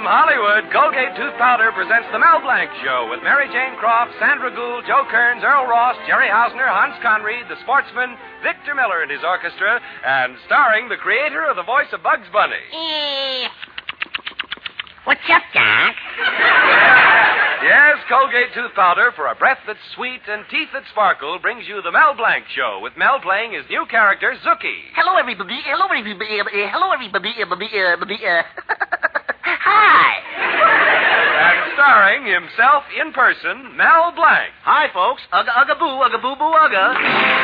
From Hollywood, Colgate Tooth Powder presents The Mel Blanc Show with Mary Jane Croft, Sandra Gould, Joe Kearns, Earl Ross, Jerry Hausner, Hans Conried, the sportsman, Victor Miller and his orchestra, and starring the creator of the voice of Bugs Bunny. What's up, Doc? Yes, Colgate Tooth Powder for a breath that's sweet and teeth that sparkle brings you The Mel Blanc Show with Mel playing his new character, Zookie. Hello, everybody. Hello, everybody. Hello, everybody. Hi. And starring himself in person, Mel Blanc. Hi, folks. Ugga, ugga, boo, ugga, boo, boo, ugga.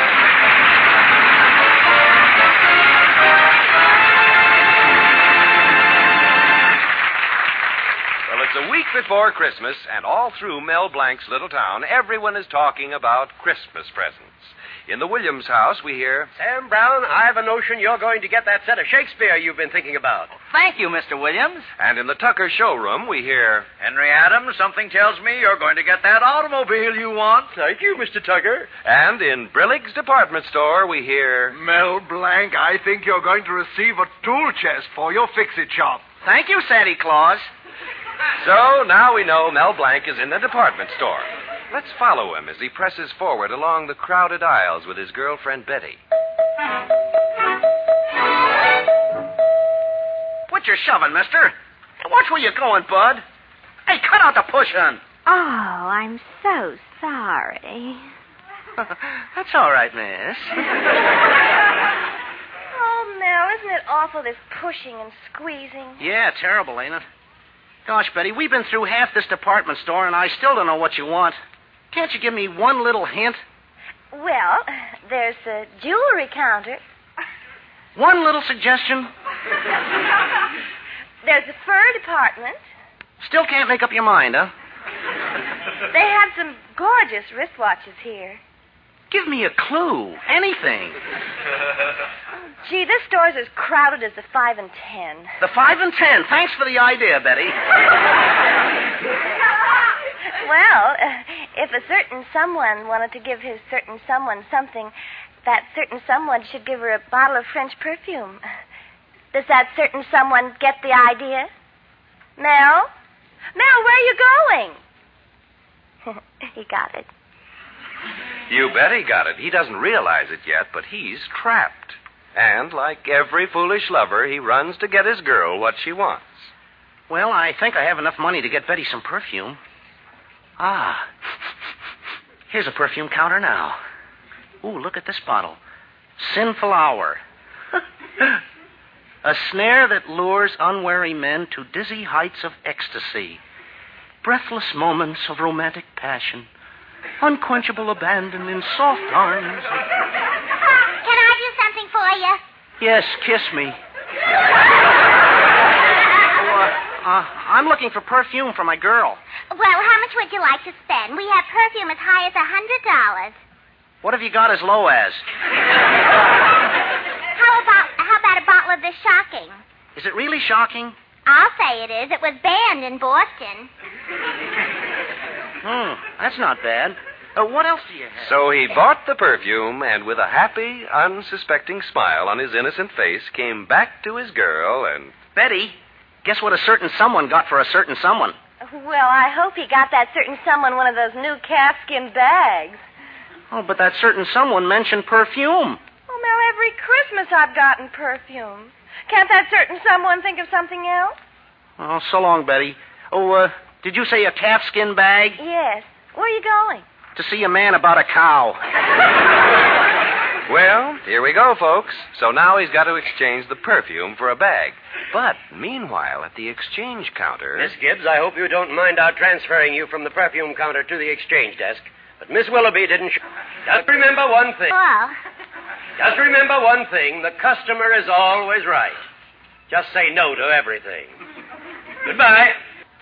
Well, it's a week before Christmas, and all through Mel Blanc's little town, everyone is talking about Christmas presents. In the Williams house, we hear, Sam Brown, I've a notion you're going to get that set of Shakespeare you've been thinking about. Thank you, Mr. Williams. and in the Tucker showroom, we hear, Henry Adams, something tells me you're going to get that automobile you want. Thank you, Mr. Tucker. and in Brillig's department store, we hear, Mel Blanc, I think you're going to receive a tool chest for your fix-it shop. Thank you, Santa Claus. So now we know Mel Blanc is in the department store. Let's follow him as he presses forward along the crowded aisles with his girlfriend Betty. What you shoving, mister? Watch where you're going, bud. Hey, cut out the pushing. Oh, I'm so sorry. That's all right, miss. Oh, Mel, isn't it awful, this pushing and squeezing? Yeah, terrible, ain't it? Gosh, Betty, we've been through half this department store, and I still don't know what you want. Can't you give me one little hint? Well, there's a jewelry counter. One little suggestion? There's a fur department. Still can't make up your mind, huh? They have some gorgeous wristwatches here. Give me a clue. Anything. Gee, this store's as crowded as the 5 and 10. The 5 and 10. Thanks for the idea, Betty. Well, if a certain someone wanted to give his certain someone something, that certain someone should give her a bottle of French perfume. Does that certain someone get the idea? Mel? Mel, where are you going? He got it. You bet he got it. He doesn't realize it yet, but he's trapped. And like every foolish lover, he runs to get his girl what she wants. Well, I think I have enough money to get Betty some perfume. Ah. Here's a perfume counter now. Ooh, look at this bottle. Sinful Hour. A snare that lures unwary men to dizzy heights of ecstasy. Breathless moments of romantic passion. Unquenchable abandon in soft arms. Can I do something for you? Yes, kiss me. I'm looking for perfume for my girl. Well, how much would you like to spend? We have perfume as high as $100. What have you got as low as? How about a bottle of this shocking? Is it really shocking? I'll say it is. It was banned in Boston. That's not bad. What else do you have? So he bought the perfume, and with a happy, unsuspecting smile on his innocent face, came back to his girl and... Betty, guess what a certain someone got for a certain someone? Well, I hope he got that certain someone one of those new calfskin bags. Oh, but that certain someone mentioned perfume. Oh, Mel, every Christmas I've gotten perfume. Can't that certain someone think of something else? Oh, so long, Betty. Oh, did you say a calfskin bag? Yes. Where are you going? To see a man about a cow. Well, here we go, folks. So now he's got to exchange the perfume for a bag. But meanwhile, at the exchange counter... Miss Gibbs, I hope you don't mind our transferring you from the perfume counter to the exchange desk. But Miss Willoughby didn't... Just remember one thing. Well, Just remember one thing. The customer is always right. Just say no to everything. Goodbye.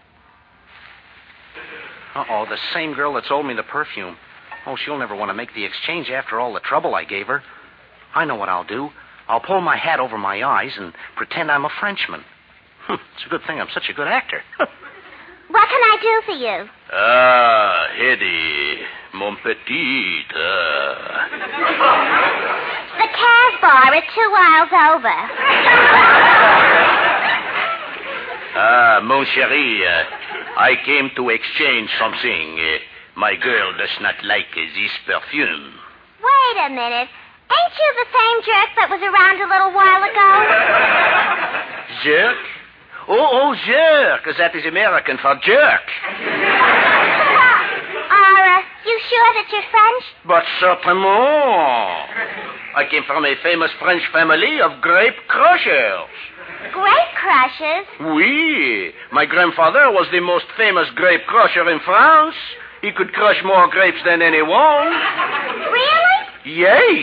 Uh-oh, the same girl that sold me the perfume. Oh, she'll never want to make the exchange after all the trouble I gave her. I know what I'll do. I'll pull my hat over my eyes and pretend I'm a Frenchman. It's a good thing I'm such a good actor. what can I do for you? Ah, Hetty, mon petit. The Cas bar is 2 miles over. Mon chéri, I came to exchange something. My girl does not like this perfume. Wait a minute. Ain't you the same jerk that was around a little while ago? Jerk? Oh, jerk. That is American for jerk. Are you sure that you're French? But certainement. I came from a famous French family of grape crushers. Grape crushers? Oui. My grandfather was the most famous grape crusher in France. He could crush more grapes than anyone. Really? Yes.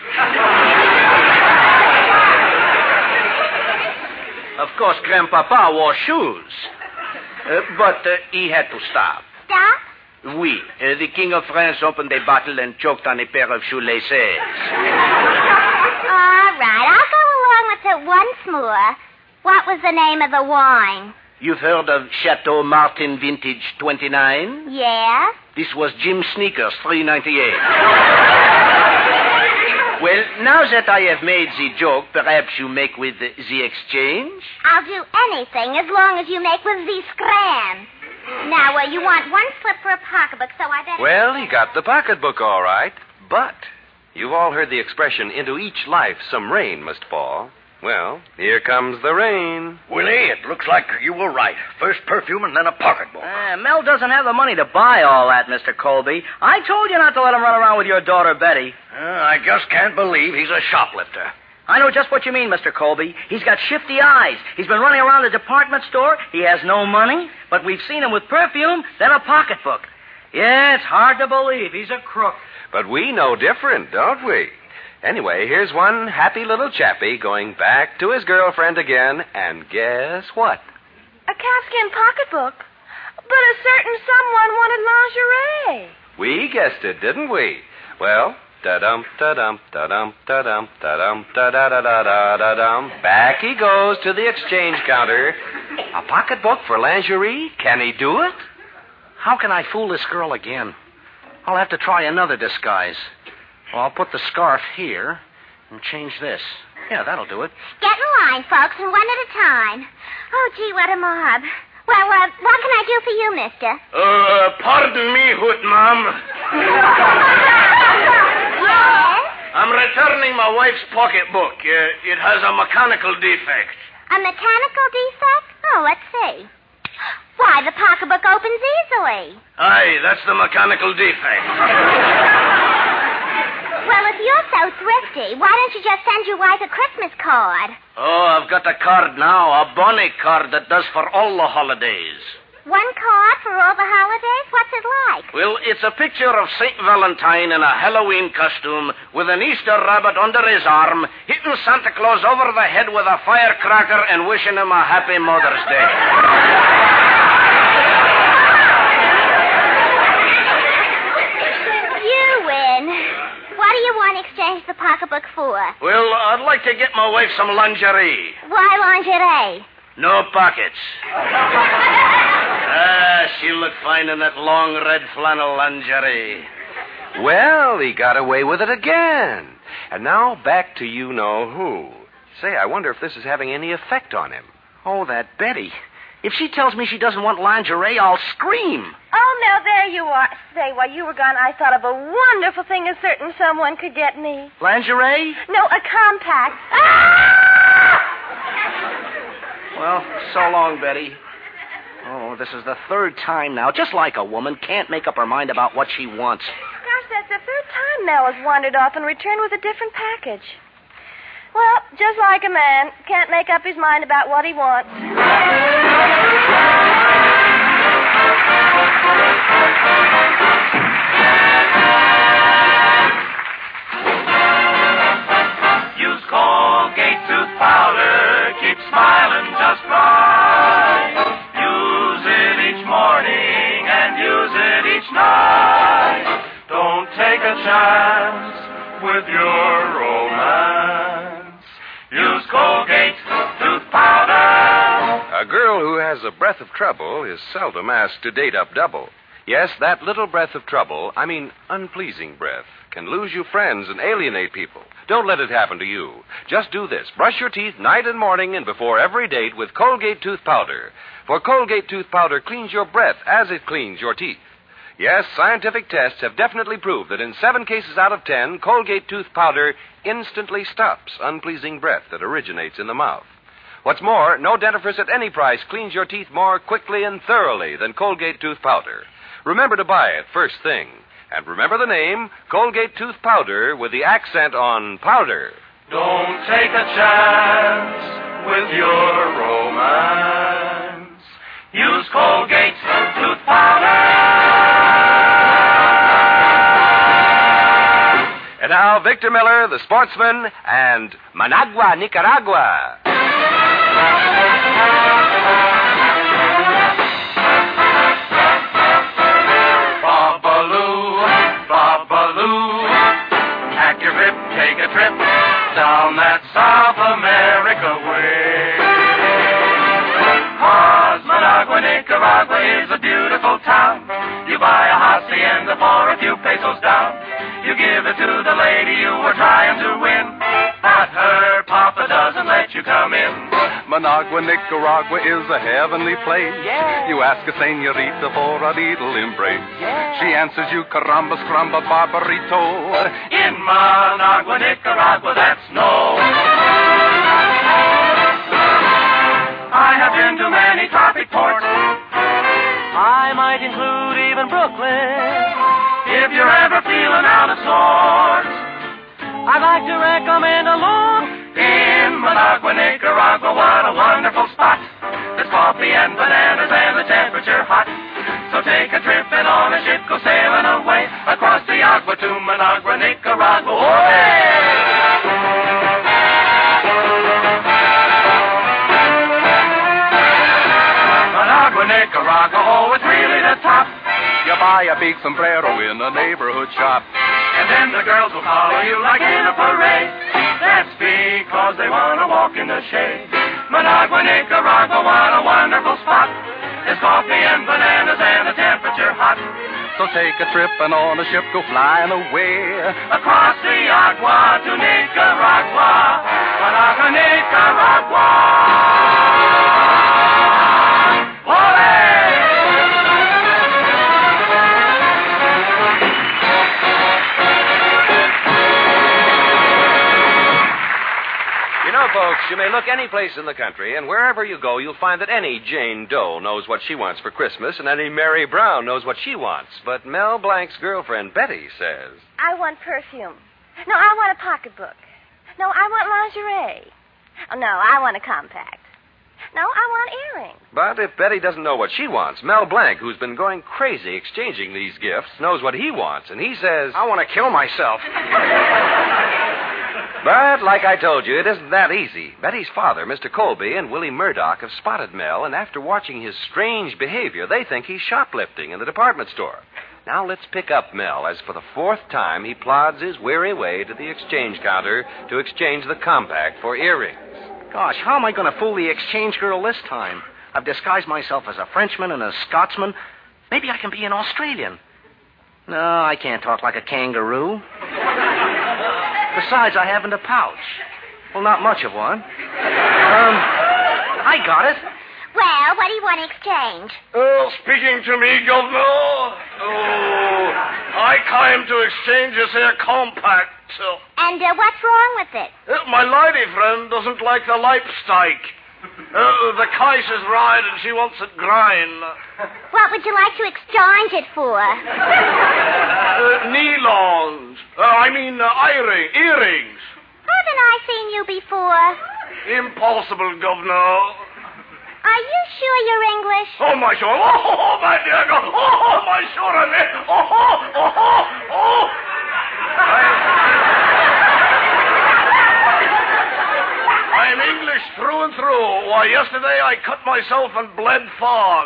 Of course, Grandpapa wore shoes. But he had to stop. Stop? Oui. The King of France opened a bottle and choked on a pair of shoelaces. All right, I'll go along with it once more. What was the name of the wine? You've heard of Chateau Martin Vintage 29? Yeah? This was Jim Sneakers, $3.98. Well, now that I have made the joke, perhaps you make with the exchange? I'll do anything as long as you make with the scram. Now, you want one slip for a pocketbook, so I better... Well, he got the pocketbook all right, but you've all heard the expression, into each life some rain must fall. Well, here comes the rain. Willie, it looks like you were right. First perfume and then a pocketbook. Mel doesn't have the money to buy all that, Mr. Colby. I told you not to let him run around with your daughter, Betty. I just can't believe he's a shoplifter. I know just what you mean, Mr. Colby. He's got shifty eyes. He's been running around the department store. He has no money, but we've seen him with perfume, then a pocketbook. Yeah, it's hard to believe he's a crook. But we know different, don't we? Anyway, here's one happy little chappie going back to his girlfriend again, and guess what? A calfskin pocketbook. But a certain someone wanted lingerie. We guessed it, didn't we? Well, da-dum, da-dum, da-dum, da-dum, da-dum, da-da-da-da-da-da-dum. Back he goes to the exchange counter. A pocketbook for lingerie? Can he do it? How can I fool this girl again? I'll have to try another disguise. Well, I'll put the scarf here and change this. Yeah, that'll do it. Get in line, folks, and one at a time. Oh, gee, what a mob. Well, what can I do for you, mister? Pardon me, Hoot Mom. Yes? I'm returning my wife's pocketbook. It has a mechanical defect. A mechanical defect? Oh, let's see. Why, the pocketbook opens easily. Aye, that's the mechanical defect. Well, if you're so thrifty, why don't you just send your wife a Christmas card? Oh, I've got a card now, a Bonnie card that does for all the holidays. One card for all the holidays? What's it like? Well, it's a picture of St. Valentine in a Halloween costume with an Easter rabbit under his arm, hitting Santa Claus over the head with a firecracker and wishing him a happy Mother's Day. What do you want to exchange the pocketbook for? Well, I'd like to get my wife some lingerie. Why lingerie? No pockets. She'll look fine in that long red flannel lingerie. Well, he got away with it again. And now back to you-know-who. Say, I wonder if this is having any effect on him. Oh, that Betty. If she tells me she doesn't want lingerie, I'll scream. Oh, Mel, there you are. Say, while you were gone, I thought of a wonderful thing a certain someone could get me. Lingerie? No, a compact. Well, so long, Betty. Oh, this is the third time now. Just like a woman, can't make up her mind about what she wants. Gosh, that's the third time Mel has wandered off and returned with a different package. Well, just like a man, can't make up his mind about what he wants. Use Colgate tooth powder, keep smiling just right. Use it each morning and use it each night. Don't take a chance with your romance. Use Colgate tooth powder. A girl who has a breath of trouble is seldom asked to date up double. Yes, that little breath of trouble, unpleasing breath, can lose you friends and alienate people. Don't let it happen to you. Just do this. Brush your teeth night and morning and before every date with Colgate tooth powder. For Colgate tooth powder cleans your breath as it cleans your teeth. Yes, scientific tests have definitely proved that in 7 cases out of 10, Colgate tooth powder instantly stops unpleasing breath that originates in the mouth. What's more, no dentifrice at any price cleans your teeth more quickly and thoroughly than Colgate tooth powder. Remember to buy it first thing. And remember the name, Colgate tooth powder with the accent on powder. Don't take a chance with your romance. Use Colgate tooth powder. And now, Victor Miller, the sportsman, and Managua, Nicaragua. Pack your grip, take a trip down that South America way. 'Cause Managua, Nicaragua is a beautiful town. You buy a hacienda for a few pesos down. You give it to the lady you were trying to win, but her papa doesn't let you come in. Managua, Nicaragua is a heavenly place. Yeah. You ask a senorita for a little embrace. Yeah. She answers you, caramba, scramba, barbarito. In Managua, Nicaragua, that's no. I have been to many tropic ports. I might include even Brooklyn. If you're ever feeling out of sorts, I'd like to recommend a look in Managua, Nicaragua. What a wonderful spot. There's coffee and bananas and the temperature hot. So take a trip and on a ship go sailing away across the agua to Managua, Nicaragua. Managua, Nicaragua, oh, it's really the top. You buy a big sombrero in a neighborhood shop. And then the girls will follow you like in a parade. That's because they want to walk in the shade. Managua, Nicaragua, what a wonderful spot. There's coffee and bananas and the temperature hot. So take a trip and on a ship go flying away. Across the agua to Nicaragua. Managua, Nicaragua. Folks, you may look any place in the country, and wherever you go, you'll find that any Jane Doe knows what she wants for Christmas, and any Mary Brown knows what she wants. But Mel Blanc's girlfriend, Betty, says... I want perfume. No, I want a pocketbook. No, I want lingerie. Oh, no, I want a compact. No, I want earrings. But if Betty doesn't know what she wants, Mel Blanc, who's been going crazy exchanging these gifts, knows what he wants, and he says... I want to kill myself. But, like I told you, it isn't that easy. Betty's father, Mr. Colby, and Willie Murdoch have spotted Mel, and after watching his strange behavior, they think he's shoplifting in the department store. Now let's pick up Mel, as for the 4th time he plods his weary way to the exchange counter to exchange the compact for earrings. Gosh, how am I going to fool the exchange girl this time? I've disguised myself as a Frenchman and a Scotsman. Maybe I can be an Australian. No, I can't talk like a kangaroo. Besides, I haven't a pouch. Well, not much of one. I got it. Well, what do you want to exchange? Speaking to me, Governor. I came to exchange this here compact. And what's wrong with it? My lady friend doesn't like the lipstick. The case is right and she wants it grind. What would you like to exchange it for? Nylons. Earrings. Haven't I seen you before? Impossible, Governor. Are you sure you're English? Oh, my sure. Oh, my dear. Oh, my sure. I'm English through and through. Why, yesterday I cut myself and bled fog.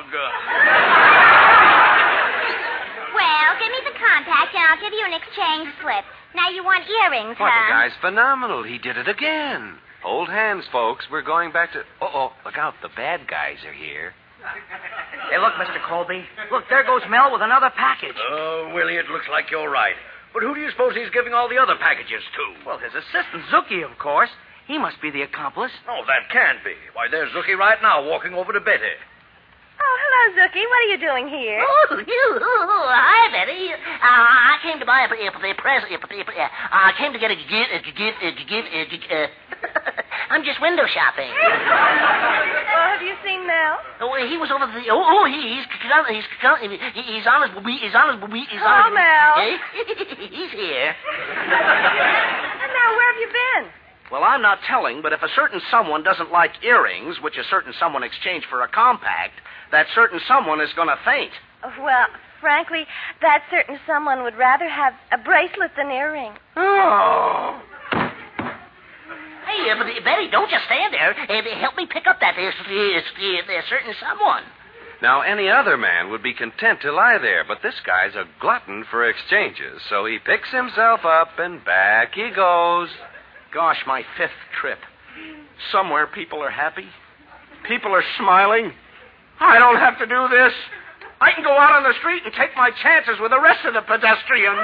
Well, give me the compact and I'll give you an exchange slip. Now you want earrings, What, huh? the guy's phenomenal. He did it again. Hold hands, folks. We're going back to... look out. The bad guys are here. Hey, look, Mr. Colby. Look, there goes Mel with another package. Oh, Willie, it looks like you're right. But who do you suppose he's giving all the other packages to? Well, his assistant, Zuki, of course. He must be the accomplice. Oh, that can't be. Why, there's Zuki right now walking over to Betty. Oh, hello, Zuki. What are you doing here? Hi, Betty. I came to buy a present. I came to get a gift. I'm just window shopping. Well, have you seen Mel? Oh, he was over the. He's on his. Hello, Mel. He's here. And now, where have you been? Well, I'm not telling, but if a certain someone doesn't like earrings, which a certain someone exchanged for a compact, that certain someone is going to faint. Well, frankly, that certain someone would rather have a bracelet than earrings. Oh. Hey, Betty, don't just stand there. Help me pick up that certain someone. Now, any other man would be content to lie there, but this guy's a glutton for exchanges, so he picks himself up and back he goes. Gosh, my 5th trip. Somewhere people are happy. People are smiling. I don't have to do this. I can go out on the street and take my chances with the rest of the pedestrians.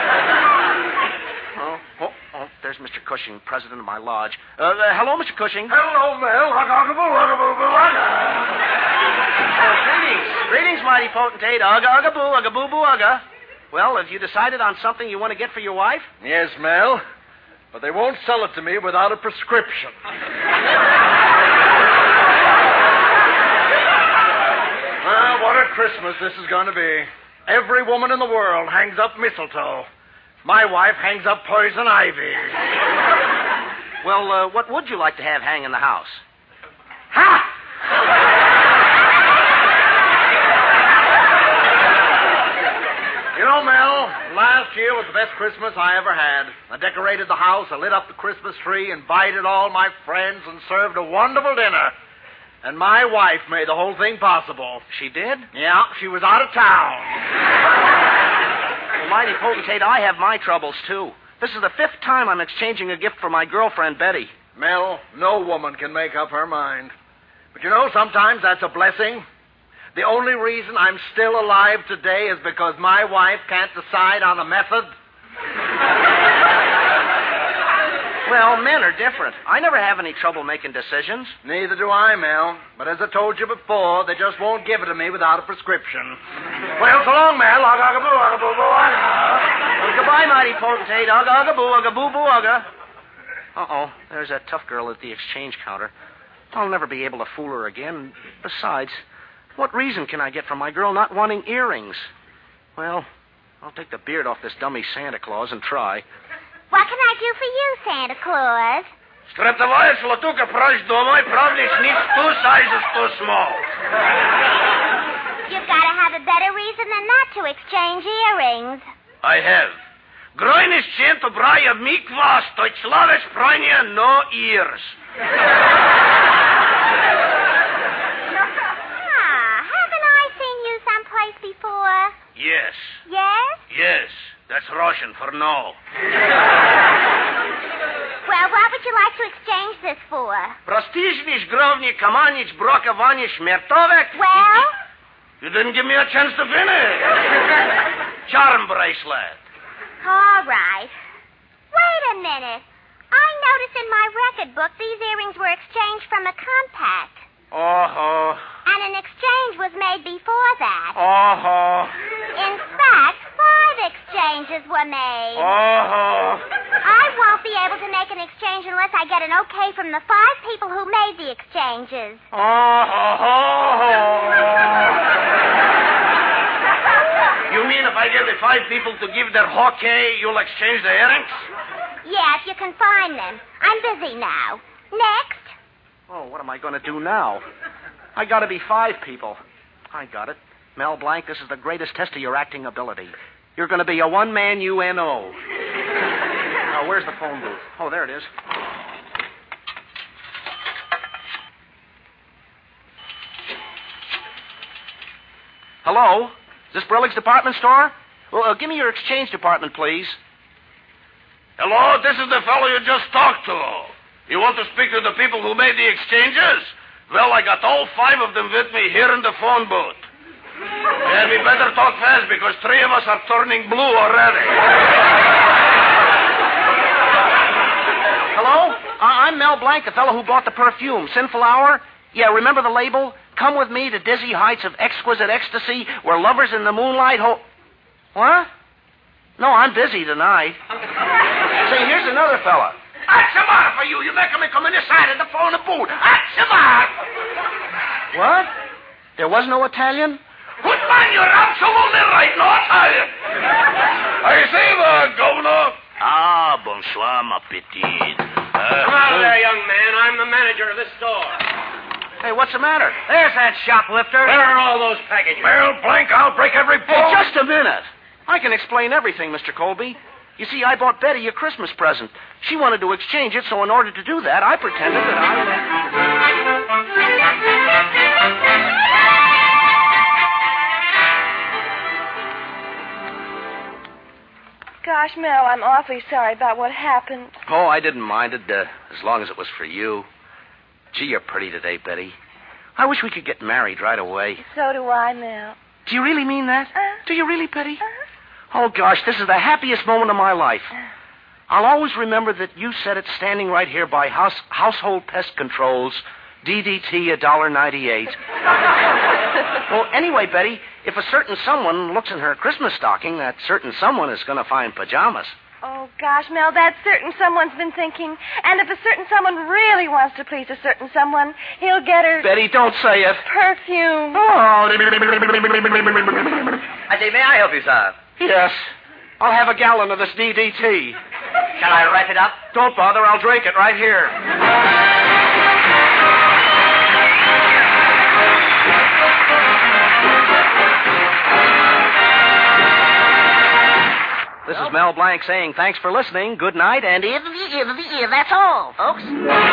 Oh, there's Mr. Cushing, president of my lodge. Hello, Mr. Cushing. Hello, Mel. Greetings, mighty potentate. Ugga, boo, ugga, boo, boo, ugga. Well, have you decided on something you want to get for your wife? Yes, Mel. But they won't sell it to me without a prescription. Well, what a Christmas this is going to be. Every woman in the world hangs up mistletoe. My wife hangs up poison ivy. Well, what would you like to have hang in the house? Ha! You know, Mel, last year was the best Christmas I ever had. I decorated the house, I lit up the Christmas tree, invited all my friends, and served a wonderful dinner. And my wife made the whole thing possible. She did? Yeah, she was out of town. Well, mighty potentate, I have my troubles, too. This is the 5th time I'm exchanging a gift for my girlfriend, Betty. Mel, no woman can make up her mind. But you know, sometimes that's a blessing. The only reason I'm still alive today is because my wife can't decide on a method. Well, men are different. I never have any trouble making decisions. Neither do I, Mel. But as I told you before, they just won't give it to me without a prescription. Well, so long, Mel. Ugga, boo, ugga, boo, boo, ugga. Well, goodbye, mighty potentate. Ugga, boo, ugga, boo, boo, ugga. Uh-oh, there's that tough girl at the exchange counter. I'll never be able to fool her again. Besides, what reason can I get for my girl not wanting earrings? Well, I'll take the beard off this dummy Santa Claus and try. What can I do for you, Santa Claus? Стратовая слотука прочь домой, правда, снизу two sizes too small. You've got to have a better reason than that to exchange earrings. I have. Grojny szczęto braja mikwas, to człowiek prania no ears. Haven't I seen you someplace before? Yes. Yes? Yes. That's Russian for no. Well, what would you like to exchange this for? Prostizhnish, grovni, kamanich, broka, vanish, mertovek. Well? You didn't give me a chance to finish. Charm bracelet. All right. Wait a minute. I noticed in my record book these earrings were exchanged from a compact. Oh. And an exchange was made before that. Oh. In fact, 5 exchanges were made. Oh. I won't be able to make an exchange unless I get an okay from the 5 people who made the exchanges. You mean if I get the 5 people to give their okay, you'll exchange the earrings? Yeah, if you can find them. I'm busy now. Next. Oh, what am I going to do now? I got to be 5 people. I got it. Mel Blanc, this is the greatest test of your acting ability. You're going to be a one-man UNO. Now, where's the phone booth? Oh, there it is. Hello? Is this Brillig's department store? Well, give me your exchange department, please. Hello, this is the fellow you just talked to. You want to speak to the people who made the exchanges? Well, I got all 5 of them with me here in the phone booth. And we better talk fast because 3 of us are turning blue already. Hello? I'm Mel Blanc, the fellow who bought the perfume. Sinful Hour? Yeah, remember the label? Come with me to dizzy heights of exquisite ecstasy where lovers in the moonlight What? No, I'm busy tonight. Say, here's another fella. What's the matter for you? You're making me come in this side of the phone booth. What's the matter? What? There was no Italian? Good man, you're absolutely right. No Italian. I see the governor. Ah, bonsoir, ma petite. Come out of there, young man. I'm the manager of this store. Hey, what's the matter? There's that shoplifter. Where are all those packages? Mel Blanc, I'll break every bone. Hey, just a minute. I can explain everything, Mr. Colby. You see, I bought Betty a Christmas present. She wanted to exchange it, so in order to do that, I pretended that Gosh, Mel, I'm awfully sorry about what happened. Oh, I didn't mind it, as long as it was for you. Gee, you're pretty today, Betty. I wish we could get married right away. So do I, Mel. Do you really mean that? Do you really, Betty? Oh, gosh, this is the happiest moment of my life. I'll always remember that you said it standing right here by Household Pest Controls, DDT $1.98. Well, anyway, Betty, if a certain someone looks in her Christmas stocking, that certain someone is going to find pajamas. Oh, gosh, Mel, that certain someone's been thinking. And if a certain someone really wants to please a certain someone, he'll get her... Betty, don't say it. Perfume. Oh. I say, may I help you, sir? Yes. I'll have a gallon of this DDT. Shall I wrap it up? Don't bother. I'll drink it right here. This is Mel Blanc saying thanks for listening. Good night, and That's all, folks.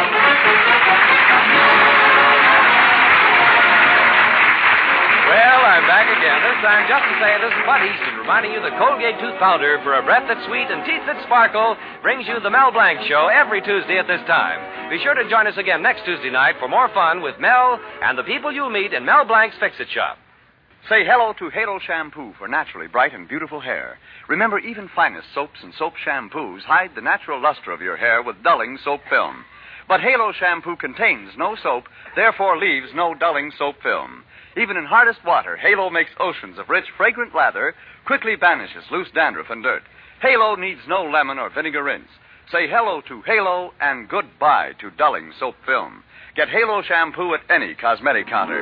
Well, I'm back again. This time just to say this is Bud Easton reminding you that Colgate Tooth Powder for a breath that's sweet and teeth that sparkle brings you the Mel Blanc Show every Tuesday at this time. Be sure to join us again next Tuesday night for more fun with Mel and the people you'll meet in Mel Blanc's Fix-It Shop. Say hello to Halo Shampoo for naturally bright and beautiful hair. Remember, even finest soaps and soap shampoos hide the natural luster of your hair with dulling soap film. But Halo Shampoo contains no soap, therefore leaves no dulling soap film. Even in hardest water, Halo makes oceans of rich, fragrant lather, quickly banishes loose dandruff and dirt. Halo needs no lemon or vinegar rinse. Say hello to Halo and goodbye to dulling soap film. Get Halo Shampoo at any cosmetic counter.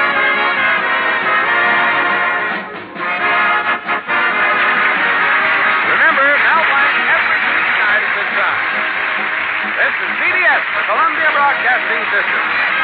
Remember, Mel Blanc every Tuesday night at this time. This is CBS, the Columbia Broadcasting System.